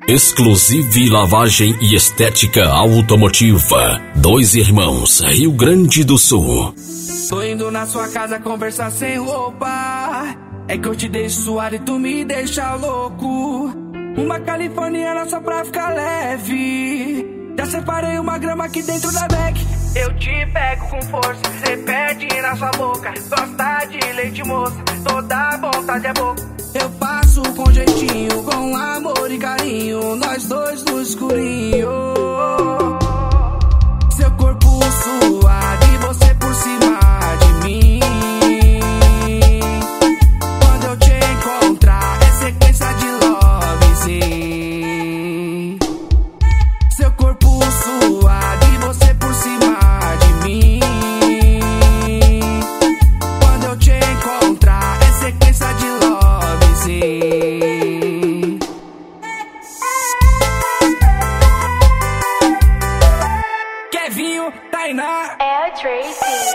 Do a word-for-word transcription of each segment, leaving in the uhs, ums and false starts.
Exclusive Lavagem e Estética Automotiva. Dois Irmãos, Rio Grande do Sul. Tô indo na sua casa conversar sem roupa. É que eu te deixo suado e tu me deixa louco. Uma californiana só pra ficar leve. Já separei uma grama aqui dentro da bag. Eu te pego com força, cê perde na sua boca. Gosta de leite moça, toda vontade é boca. Eu passo com jeitinho, com amor e carinho. Nós dois no escurinho. Seu corpo suado e você por cima de mim. Quando eu te encontrar é sequência de lovezinho. Seu corpo suado e você por cima de mim. Quando eu te encontrar é sequência de lovezinho. Kevinho, Tainá, é o Tracy.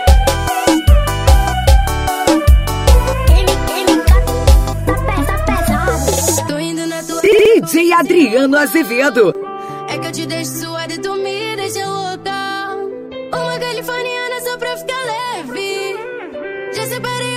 D J Adriano Azevedo. É que eu te deixo suada e tu me deixa louca. Uma californiana só pra ficar leve. Já separei